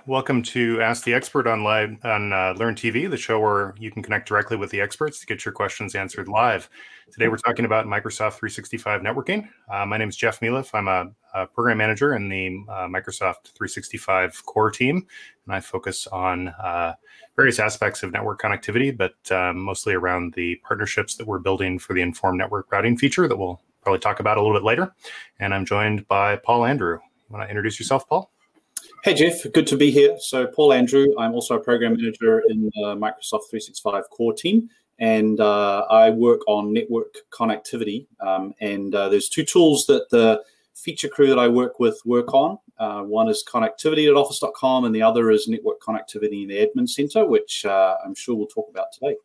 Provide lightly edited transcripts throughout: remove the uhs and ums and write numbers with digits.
Welcome to Ask the Expert on Learn TV, the show where you can connect directly with the experts to get your questions answered live. Today we're talking about Microsoft 365 networking. My name is Jeff Mielef. I'm a program manager in the Microsoft 365 core team, and I focus on various aspects of network connectivity, but mostly around the partnerships that we're building for the Informed Network Routing feature that we'll probably talk about a little bit later. And I'm joined by Paul Andrew. You want to introduce yourself, Paul? Hey, Jeff, good to be here. So Paul Andrew, I'm also a program manager in the Microsoft 365 core team, and I work on network connectivity. There's two tools that the feature crew that I work with work on. One is connectivity.office.com, and the other is network connectivity in the admin center, which I'm sure we'll talk about today.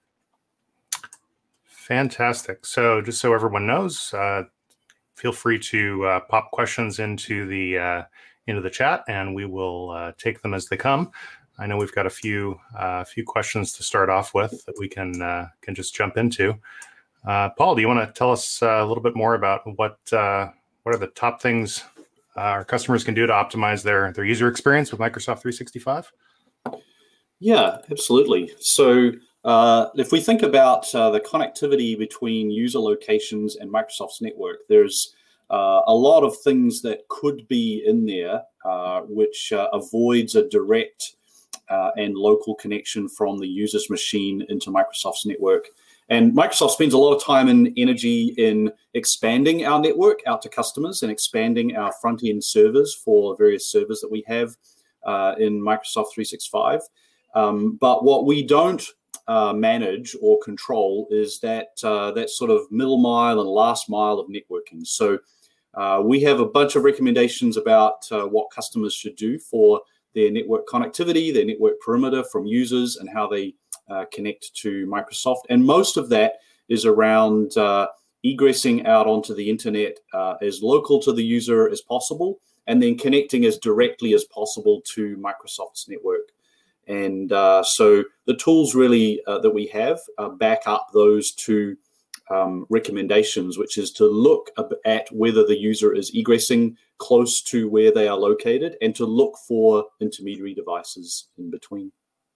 Fantastic. So just so everyone knows, feel free to pop questions into the chat, and we will take them as they come. I know we've got a few questions to start off with that we can just jump into. Paul, do you want to tell us a little bit more about what are the top things our customers can do to optimize their user experience with Microsoft 365? Yeah, absolutely. So if we think about the connectivity between user locations and Microsoft's network, there's a lot of things that could be in there, which avoids a direct and local connection from the user's machine into Microsoft's network. And Microsoft spends a lot of time and energy in expanding our network out to customers and expanding our front-end servers for various servers that we have in Microsoft 365. But what we don't manage or control is that sort of middle mile and last mile of networking. So we have a bunch of recommendations about what customers should do for their network connectivity, their network perimeter from users, and how they connect to Microsoft. And most of that is around egressing out onto the internet as local to the user as possible, and then connecting as directly as possible to Microsoft's network. And so the tools really that we have back up those two recommendations, which is to look at whether the user is egressing close to where they are located and to look for intermediary devices in between.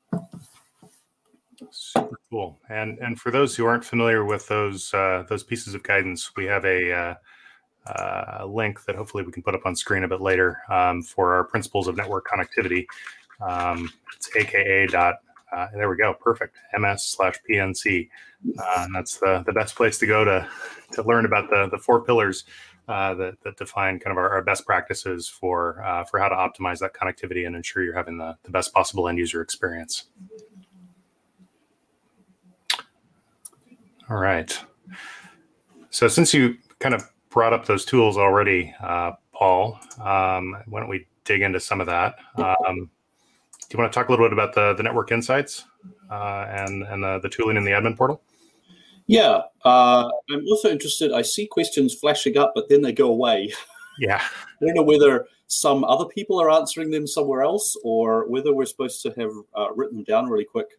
Super cool. And for those who aren't familiar with those pieces of guidance, we have a link that hopefully we can put up on screen a bit later for our principles of network connectivity. It's aka. There we go. Perfect. MS/PNC. And that's the best place to go to learn about the four pillars that define kind of our best practices for how to optimize that connectivity and ensure you're having the best possible end user experience. All right. So since you kind of brought up those tools already, Paul, why don't we dig into some of that? Do you want to talk a little bit about the network insights and the tooling in the admin portal? Yeah, I'm also interested. I see questions flashing up, but then they go away. Yeah. I don't know whether some other people are answering them somewhere else or whether we're supposed to have written them down really quick.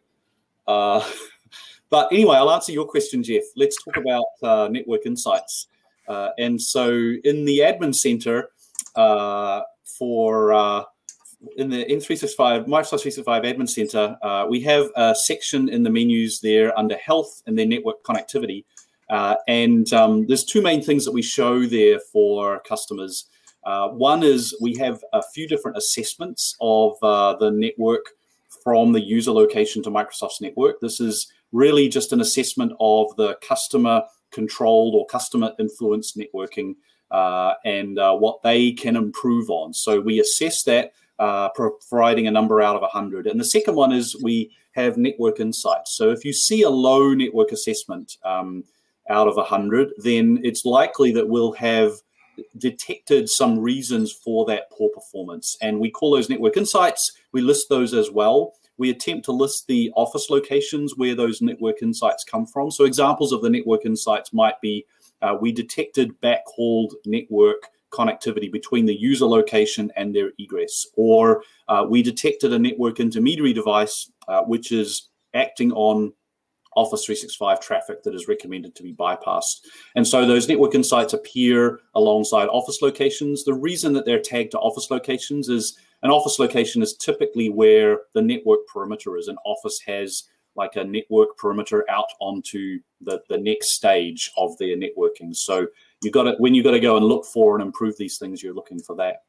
But anyway, I'll answer your question, Jeff. Let's talk about network insights. And so in the admin center in the Microsoft 365 Admin Center, we have a section in the menus there under Health and then Network Connectivity. There's two main things that we show there for customers. One is we have a few different assessments of the network from the user location to Microsoft's network. This is really just an assessment of the customer-controlled or customer-influenced networking and what they can improve on. So we assess that, providing a number out of 100. And the second one is we have network insights. So if you see a low network assessment out of 100, then it's likely that we'll have detected some reasons for that poor performance. And we call those network insights. We list those as well. We attempt to list the office locations where those network insights come from. So examples of the network insights might be we detected backhauled network connectivity between the user location and their egress, or we detected a network intermediary device which is acting on Office 365 traffic that is recommended to be bypassed. And so those network insights appear alongside Office locations. The reason that they're tagged to Office locations is an office location is typically where the network perimeter is. An office has like a network perimeter out onto the next stage of their networking. So when you got to go and look for and improve these things, you're looking for that.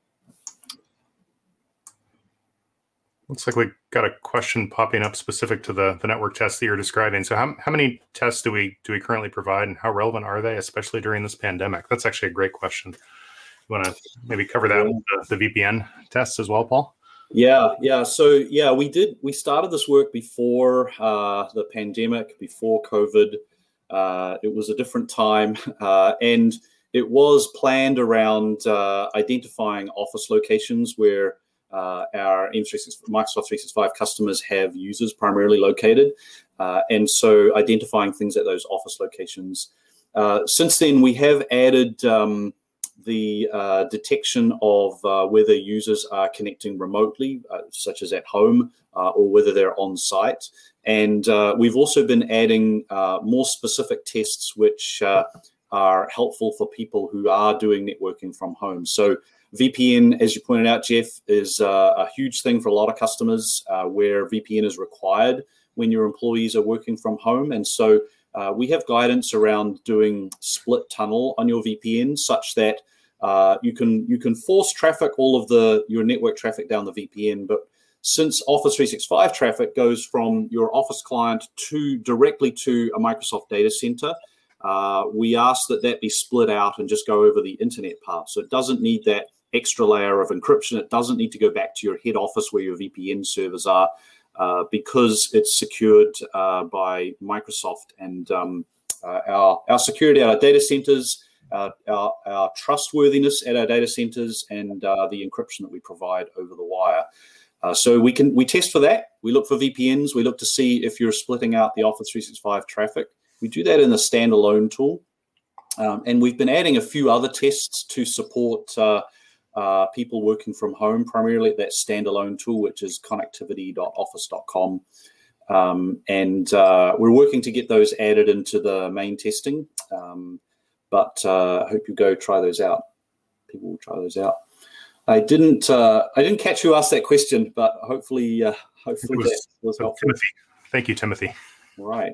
Looks like we got a question popping up specific to the network tests that you're describing. So how many tests do we currently provide, and how relevant are they, especially during this pandemic? That's actually a great question. You want to maybe cover that with the VPN tests as well, Paul? Yeah. So we started this work before the pandemic, before COVID. It was a different time, and it was planned around identifying office locations where our Microsoft 365 customers have users primarily located, and so identifying things at those office locations. Since then, we have added the detection of whether users are connecting remotely, such as at home, or whether they're on site. And we've also been adding more specific tests which are helpful for people who are doing networking from home. So VPN, as you pointed out, Jeff, is a huge thing for a lot of customers where VPN is required when your employees are working from home. And so we have guidance around doing split tunnel on your VPN such that you can force traffic, all of your network traffic down the VPN. But since Office 365 traffic goes from your Office client directly to a Microsoft data center, we ask that be split out and just go over the internet path. So it doesn't need that extra layer of encryption. It doesn't need to go back to your head office where your VPN servers are, because it's secured by Microsoft. And our security at our data centers, our trustworthiness at our data centers, and the encryption that we provide over the wire. So we test for that. We look for VPNs. We look to see if you're splitting out the Office 365 traffic. We do that in the standalone tool. And we've been adding a few other tests to support people working from home, primarily that standalone tool, which is connectivity.office.com. And we're working to get those added into the main testing. But I hope you go try those out. People will try those out. I didn't catch who asked that question, but hopefully that was helpful. Timothy. Thank you, Timothy. All right.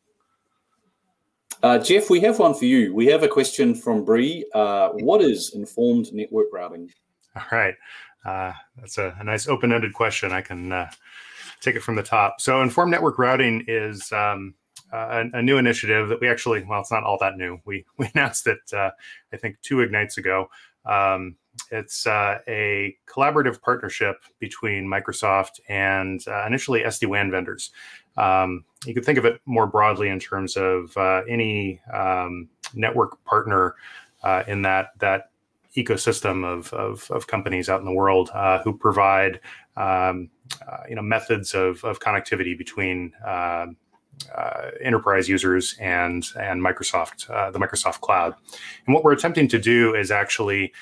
Jeff, we have one for you. We have a question from Bree. What is informed network routing? All right. That's a nice open-ended question. I can take it from the top. So informed network routing is a new initiative that we actually, well, it's not all that new. We announced it, I think, 2 Ignites ago. It's a collaborative partnership between Microsoft and initially SD-WAN vendors. You could think of it more broadly in terms of any network partner in that ecosystem of companies out in the world who provide methods of connectivity between enterprise users and Microsoft, the Microsoft Cloud. And what we're attempting to do is actually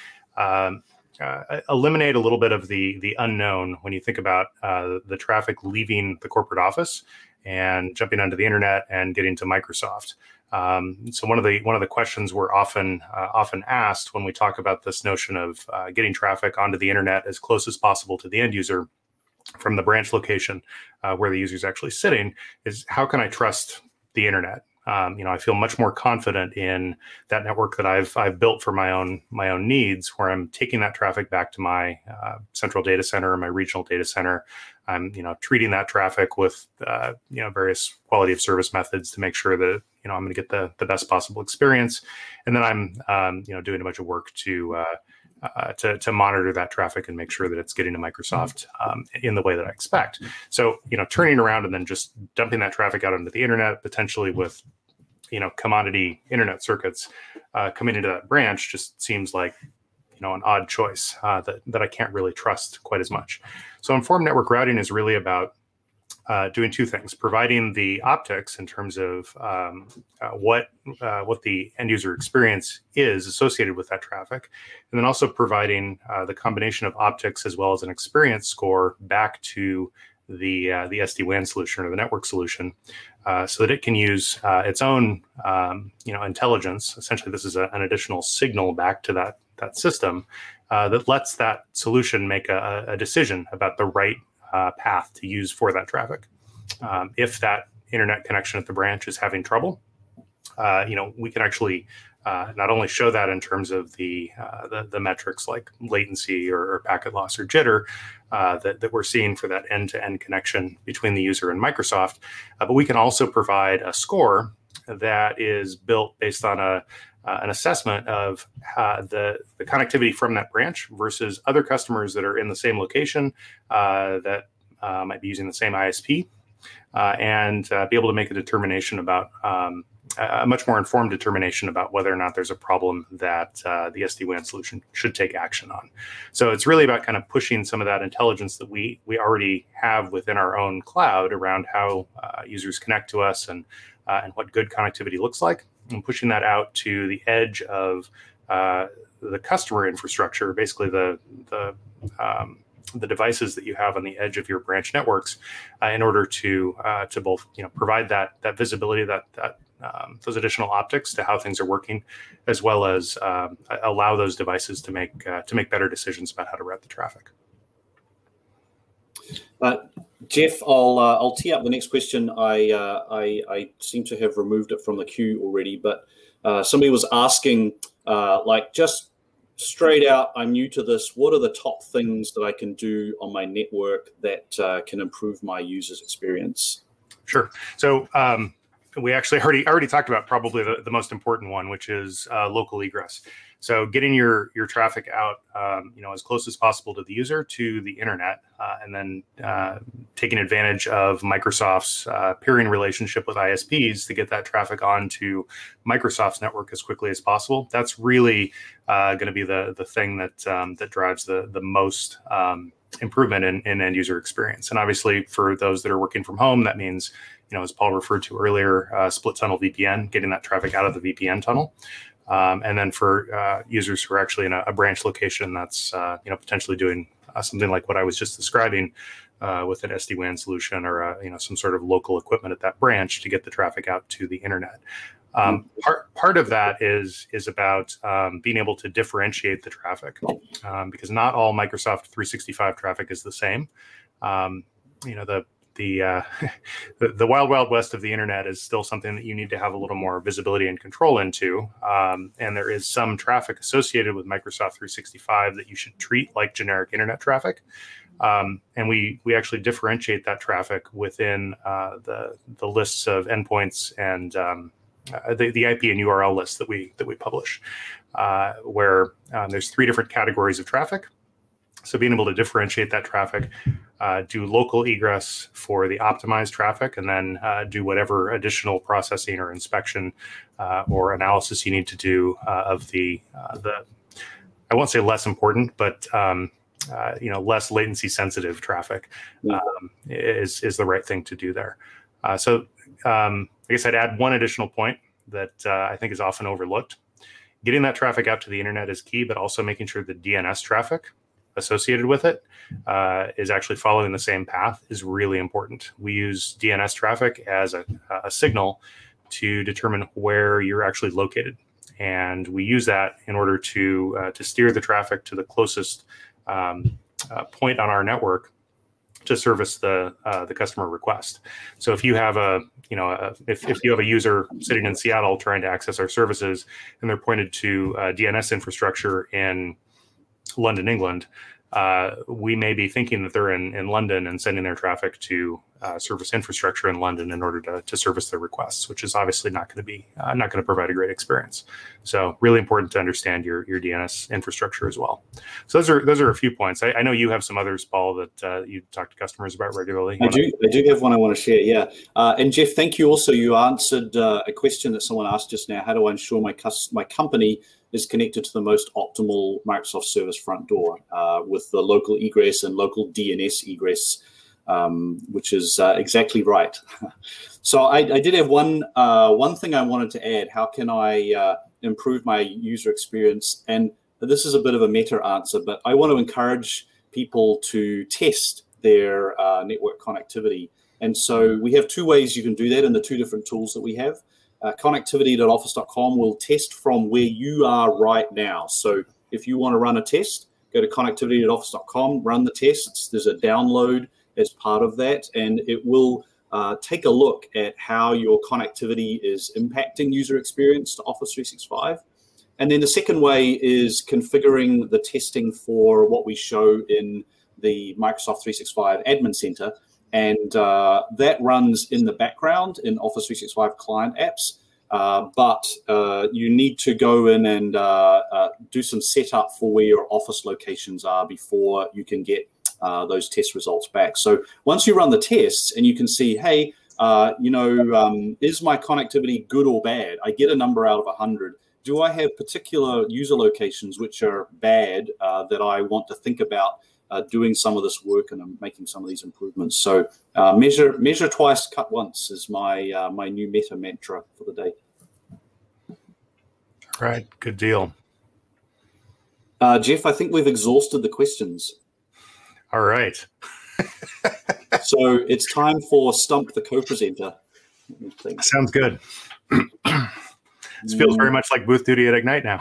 eliminate a little bit of the unknown when you think about the traffic leaving the corporate office and jumping onto the internet and getting to Microsoft. So one of the questions we're often asked when we talk about this notion of getting traffic onto the internet as close as possible to the end user from the branch location where the user is actually sitting is, how can I trust the internet? I feel much more confident in that network that I've built for my own needs, where I'm taking that traffic back to my central data center or my regional data center. I'm treating that traffic with various quality of service methods to make sure that I'm going to get the best possible experience, and then I'm doing a bunch of work to monitor that traffic and make sure that it's getting to Microsoft in the way that I expect. So, turning around and then just dumping that traffic out into the internet, potentially with, commodity internet circuits coming into that branch, just seems like, an odd choice that I can't really trust quite as much. So informed network routing is really about doing 2 things: providing the optics in terms of what the end user experience is associated with that traffic, and then also providing the combination of optics as well as an experience score back to the SD-WAN solution or the network solution, so that it can use its own intelligence. Essentially, this is an additional signal back to that system that lets that solution make a decision about the right path to use for that traffic. If that internet connection at the branch is having trouble, we can actually not only show that in terms of the metrics like latency or packet loss or jitter that we're seeing for that end-to-end connection between the user and Microsoft, but we can also provide a score that is built based on an assessment of the connectivity from that branch versus other customers that are in the same location that might be using the same ISP, and be able to make a determination about a much more informed determination about whether or not there's a problem that the SD-WAN solution should take action on. So it's really about kind of pushing some of that intelligence that we already have within our own cloud around how users connect to us and what good connectivity looks like, and pushing that out to the edge of the customer infrastructure, basically the devices that you have on the edge of your branch networks, in order to both provide that visibility, that those additional optics to how things are working, as well as allow those devices to make better decisions about how to route the traffic. Jeff, I'll tee up the next question. I seem to have removed it from the queue already, but somebody was asking, just straight out, I'm new to this. What are the top things that I can do on my network that can improve my user's experience? Sure. So we actually already talked about probably the most important one, which is local egress. So getting your traffic out, as close as possible to the user, to the internet, and then taking advantage of Microsoft's peering relationship with ISPs to get that traffic onto Microsoft's network as quickly as possible. That's really going to be the thing that drives the most improvement in end user experience. And obviously, for those that are working from home, that means, as Paul referred to earlier, split tunnel VPN, getting that traffic out of the VPN tunnel. And then for users who are actually in a branch location, that's potentially doing something like what I was just describing with an SD-WAN solution or some sort of local equipment at that branch to get the traffic out to the internet. Part of that is about being able to differentiate the traffic, because not all Microsoft 365 traffic is the same. The wild west of the internet is still something that you need to have a little more visibility and control into. And there is some traffic associated with Microsoft 365 that you should treat like generic internet traffic. And we actually differentiate that traffic within the lists of endpoints and the IP and URL lists that we publish, where there's 3 different categories of traffic. So being able to differentiate that traffic, do local egress for the optimized traffic, and then do whatever additional processing or inspection or analysis you need to do of the I won't say less important, but less latency sensitive traffic is the right thing to do there. So I guess I'd add one additional point that I think is often overlooked. Getting that traffic out to the internet is key, but also making sure the DNS traffic associated with it is actually following the same path is really important. We use DNS traffic as a signal to determine where you're actually located, and we use that in order to steer the traffic to the closest point on our network to service the customer request. So if you have if you have a user sitting in Seattle trying to access our services, and they're pointed to DNS infrastructure in London, England, we may be thinking that they're in London and sending their traffic to service infrastructure in London in order to service their requests, which is obviously not going to provide a great experience. So really important to understand your DNS infrastructure as well. So those are a few points. I know you have some others, Paul, that you talk to customers about regularly. I do have one I want to share. Yeah, and Jeff, thank you. Also, you answered a question that someone asked just now. How do I ensure my company is connected to the most optimal Microsoft service front door with the local egress and local DNS egress, which is exactly right. So I did have one thing I wanted to add. How can I improve my user experience? And this is a bit of a meta answer, but I want to encourage people to test their network connectivity. And so we have 2 ways you can do that in the 2 different tools that we have. Connectivity.office.com will test from where you are right now. So if you want to run a test, go to connectivity.office.com, run the tests. There's a download as part of that, and it will take a look at how your connectivity is impacting user experience to Office 365. And then the second way is configuring the testing for what we show in the Microsoft 365 Admin Center. And that runs in the background in Office 365 client apps. But you need to go in and do some setup for where your Office locations are before you can get those test results back. So once you run the tests and you can see, hey, is my connectivity good or bad? I get a number out of 100. Do I have particular user locations which are bad that I want to think about doing some of this work and making some of these improvements? So measure twice, cut once is my my new meta mantra for the day. Right, good deal. Jeff, I think we've exhausted the questions. All right. So it's time for Stump the co-presenter. Sounds good. This feels very much like booth duty at Ignite now.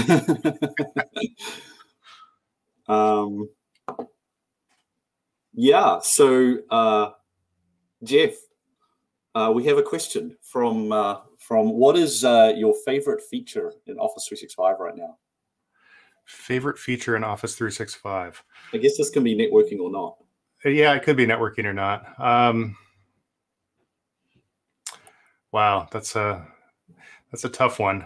Yeah. So, Jeff, we have a question from what is your favorite feature in Office 365 right now? Favorite feature in Office 365? I guess this can be networking or not. Yeah, it could be networking or not. Wow, that's a tough one.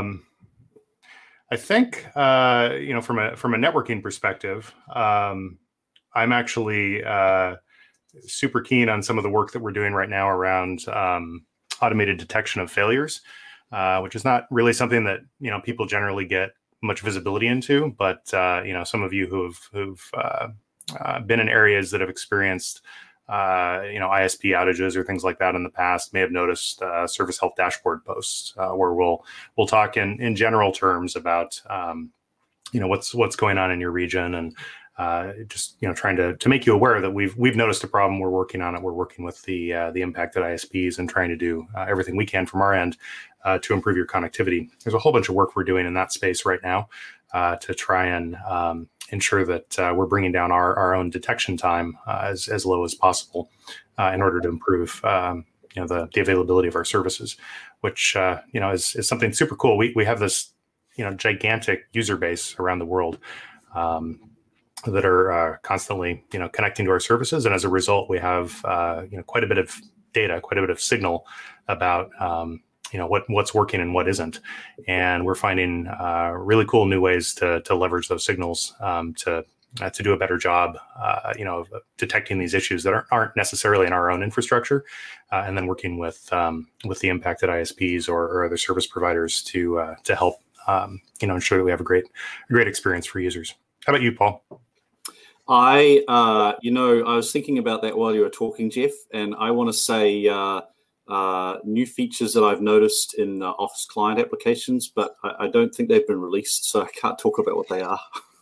I think from a networking perspective, I'm actually super keen on some of the work that we're doing right now around automated detection of failures, which is not really something that people generally get much visibility into. But some of you who've been in areas that have experienced ISP outages or things like that in the past may have noticed service health dashboard posts where we'll talk in general terms about what's going on in your region, and just trying to make you aware that we've noticed a problem. We're working on it. We're working with the impacted ISPs and trying to do everything we can from our end to improve your connectivity. There's a whole bunch of work we're doing in that space right now to try and ensure that we're bringing down our own detection time as low as possible in order to improve the availability of our services, which is something super cool. We have this gigantic user base around the world that are constantly connecting to our services, and as a result, we have quite a bit of data, quite a bit of signal about what's working and what isn't, and we're finding really cool new ways to leverage those signals to do a better job, of detecting these issues that aren't necessarily in our own infrastructure, and then working with the impacted ISPs or other service providers to help ensure that we have a great experience for users. How about you, Paul? I was thinking about that while you were talking, Jeff, and I want to say new features that I've noticed in Office client applications, but I don't think they've been released, so I can't talk about what they are.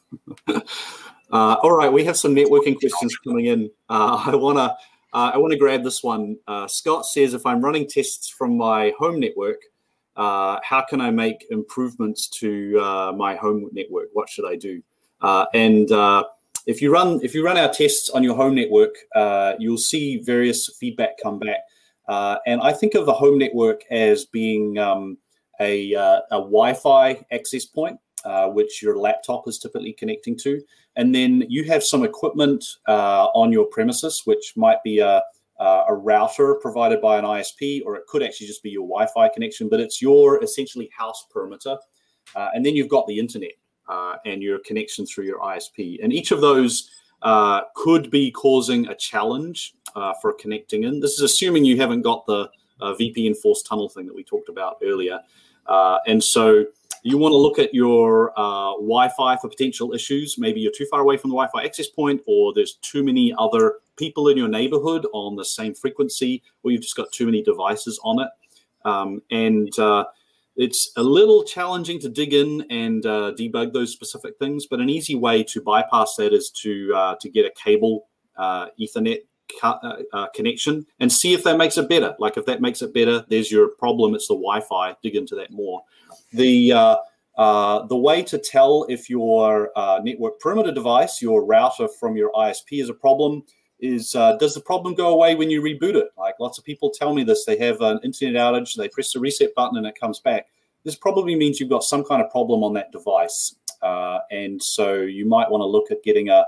All right, we have some networking questions coming in. I want to grab this one. Scott says, if I'm running tests from my home network, how can I make improvements to my home network? What should I do? If you run our tests on your home network, you'll see various feedback come back. And I think of a home network as being a Wi-Fi access point, which your laptop is typically connecting to. And then you have some equipment on your premises, which might be a router provided by an ISP, or it could actually just be your Wi-Fi connection, but it's your essentially house perimeter. And then you've got the internet and your connection through your ISP. And each of those could be causing a challenge for connecting in. This is assuming you haven't got the VPN forced tunnel thing that we talked about earlier. And so you want to look at your Wi-Fi for potential issues. Maybe you're too far away from the Wi-Fi access point, or there's too many other people in your neighborhood on the same frequency, or you've just got too many devices on it. It's a little challenging to dig in and debug those specific things, but an easy way to bypass that is to get a cable Ethernet connection and see if that makes it better. Like if that makes it better, there's your problem. It's the Wi-Fi. Dig into that more. The The way to tell if your network perimeter device, your router from your ISP, is a problem is, does the problem go away when you reboot it? Like, lots of people tell me this. They have an internet outage, they press the reset button and it comes back. This probably means you've got some kind of problem on that device. And so you might want to look at getting a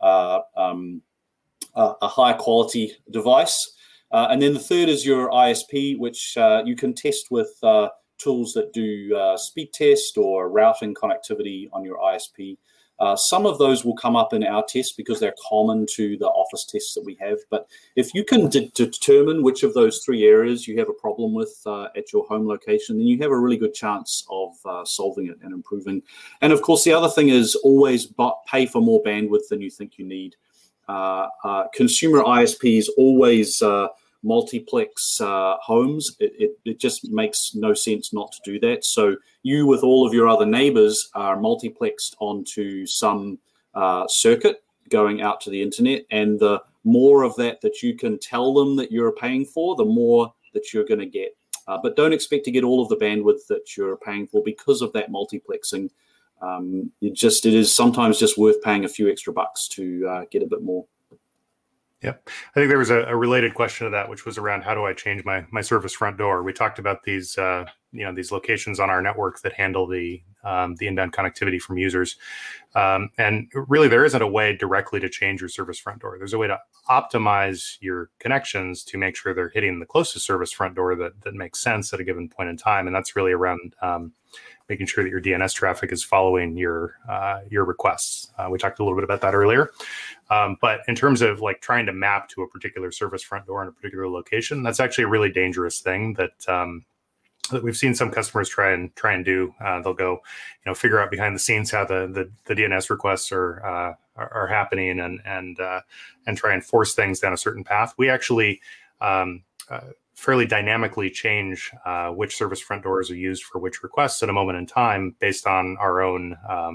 higher quality device. And then the third is your ISP, which you can test with tools that do speed test or routing connectivity on your ISP. Some of those will come up in our tests because they're common to the Office tests that we have. But if you can determine which of those three areas you have a problem with at your home location, then you have a really good chance of solving it and improving. And of course, the other thing is always pay for more bandwidth than you think you need. Consumer ISPs always multiplex homes. It just makes no sense not to do that. So you, with all of your other neighbors, are multiplexed onto some circuit going out to the internet, and the more of that you can tell them that you're paying for, the more that you're going to get. But don't expect to get all of the bandwidth that you're paying for because of that multiplexing. It is sometimes just worth paying a few extra bucks to get a bit more. Yep. I think there was a related question to that, which was around how do I change my service front door? We talked about these, these locations on our network that handle the inbound connectivity from users. And really, there isn't a way directly to change your service front door. There's a way to optimize your connections to make sure they're hitting the closest service front door that makes sense at a given point in time. And that's really around making sure that your DNS traffic is following your requests. We talked a little bit about that earlier. But in terms of like trying to map to a particular service front door in a particular location, that's actually a really dangerous thing that we've seen some customers try and do. They'll go, figure out behind the scenes how the DNS requests are happening and try and force things down a certain path. We actually fairly dynamically change which service front doors are used for which requests at a moment in time based on our own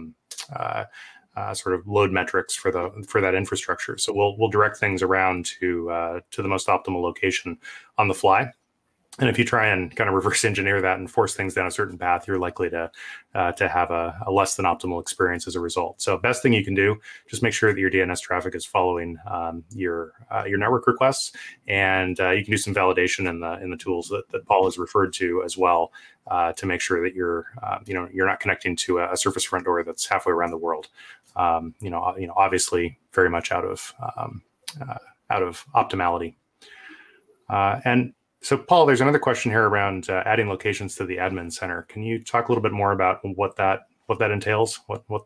sort of load metrics for that infrastructure. So we'll direct things around to the most optimal location on the fly. And if you try and kind of reverse engineer that and force things down a certain path, you're likely to have a less than optimal experience as a result. So best thing you can do, just make sure that your DNS traffic is following your network requests, and you can do some validation in the tools that Paul has referred to as well to make sure that you're not connecting to a surface front door that's halfway around the world. Obviously very much out of optimality. And so, Paul, there's another question here around adding locations to the admin center. Can you talk a little bit more about what that entails?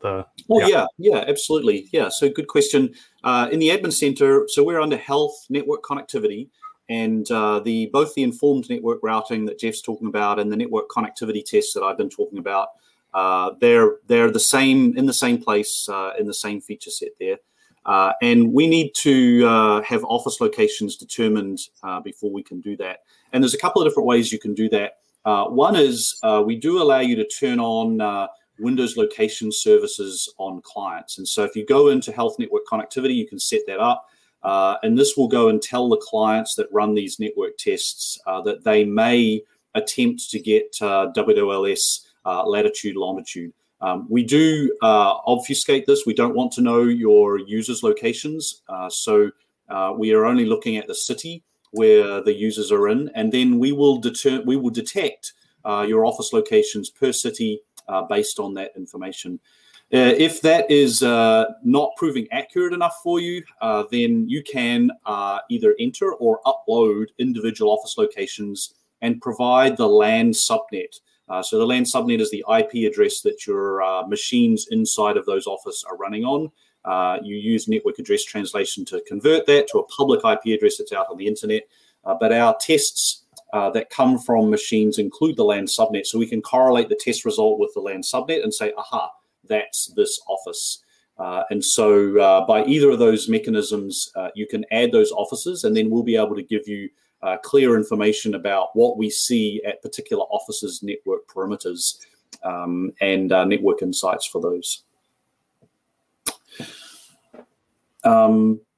Yeah, absolutely. Yeah, so good question. In the admin center, so we're under health network connectivity, and both the informed network routing that Jeff's talking about and the network connectivity tests that I've been talking about, they're the same in the same place in the same feature set there. And we need to have office locations determined before we can do that. And there's a couple of different ways you can do that. One is we do allow you to turn on Windows location services on clients. And so if you go into Health Network Connectivity, you can set that up. And this will go and tell the clients that run these network tests that they may attempt to get WLS latitude, longitude. We do obfuscate this. We don't want to know your users' locations. So we are only looking at the city where the users are in, and then we will detect your office locations per city based on that information. If that is not proving accurate enough for you, then you can either enter or upload individual office locations and provide the LAN subnet. So the LAN subnet is the IP address that your machines inside of those offices are running on. You use network address translation to convert that to a public IP address that's out on the internet. But our tests that come from machines include the LAN subnet. So we can correlate the test result with the LAN subnet and say, aha, that's this office. And so by either of those mechanisms, you can add those offices, and then we'll be able to give you clear information about what we see at particular offices' network perimeters and network insights for those.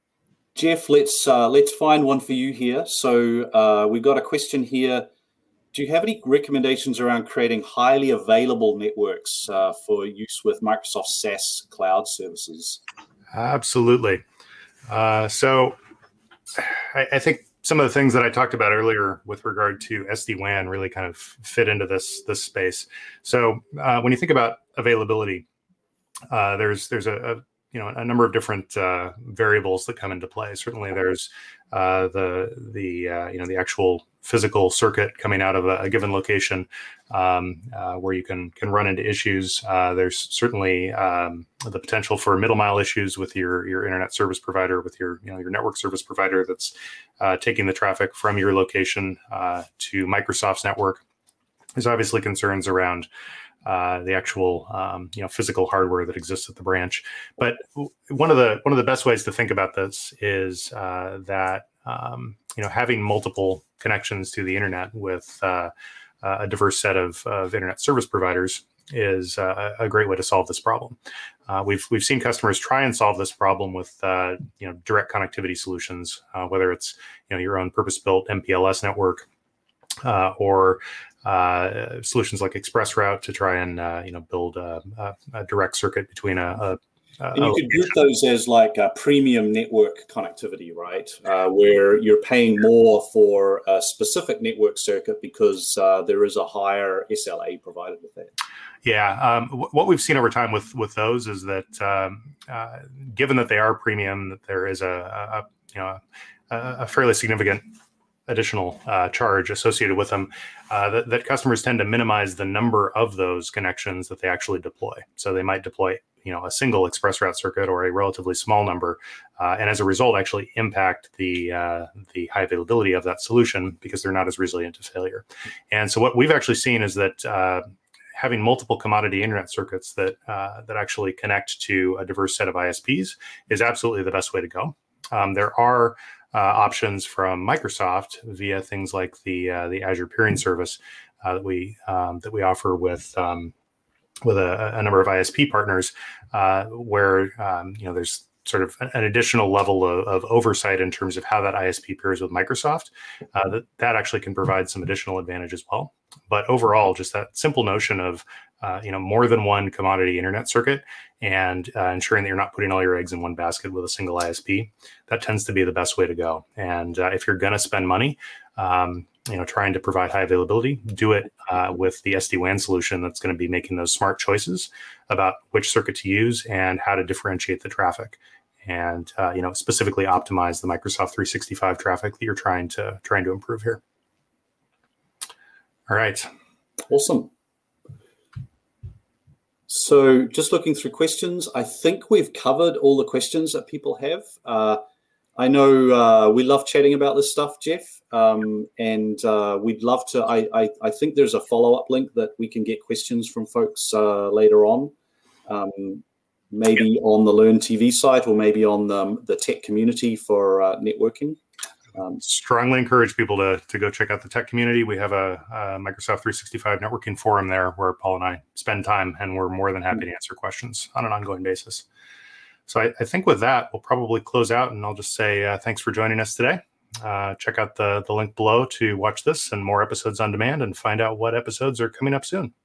Jeff, let's find one for you here. So we've got a question here do you have any recommendations around creating highly available networks for use with Microsoft SaaS cloud services? Absolutely. So I think some of the things that I talked about earlier with regard to SD-WAN really kind of fit into this space. So when you think about availability, there's a number of different variables that come into play. Certainly, there's the actual physical circuit coming out of a given location where you can run into issues. There's certainly the potential for middle mile issues with your internet service provider, with your network service provider that's taking the traffic from your location to Microsoft's network. There's obviously concerns around the actual physical hardware that exists at the branch. But one of the best ways to think about this is that having multiple connections to the internet with a diverse set of internet service providers is a great way to solve this problem. We've seen customers try and solve this problem with direct connectivity solutions, whether it's your own purpose-built MPLS network or solutions like ExpressRoute to try and build a direct circuit between and you could group those as like a premium network connectivity, right? Where you're paying more for a specific network circuit because there is a higher SLA provided with that. Yeah, what we've seen over time with those is that given that they are premium, that there is a fairly significant additional charge associated with them, that customers tend to minimize the number of those connections that they actually deploy. So they might deploy a single ExpressRoute circuit or a relatively small number, and as a result, actually impact the high availability of that solution because they're not as resilient to failure. And so what we've actually seen is that having multiple commodity internet circuits that actually connect to a diverse set of ISPs is absolutely the best way to go. There are options from Microsoft via things like the Azure Peering Service that we offer with a number of ISP partners, where there's sort of an additional level of oversight in terms of how that ISP pairs with Microsoft. That actually can provide some additional advantage as well. But overall, just that simple notion of more than one commodity internet circuit and ensuring that you're not putting all your eggs in one basket with a single ISP, that tends to be the best way to go. And if you're going to spend money, trying to provide high availability, do it with the SD-WAN solution that's going to be making those smart choices about which circuit to use and how to differentiate the traffic, and specifically optimize the Microsoft 365 traffic that you're trying to improve here. All right. Awesome. So just looking through questions, I think we've covered all the questions that people have. I know we love chatting about this stuff, Jeff, and we'd love to. I think there's a follow-up link that we can get questions from folks later on, maybe on the Learn TV site or maybe on the tech community for networking. Strongly encourage people to go check out the tech community. We have a Microsoft 365 networking forum there where Paul and I spend time, and we're more than happy to answer questions on an ongoing basis. So I think with that, we'll probably close out, and I'll just say thanks for joining us today. Check out the link below to watch this and more episodes on demand and find out what episodes are coming up soon.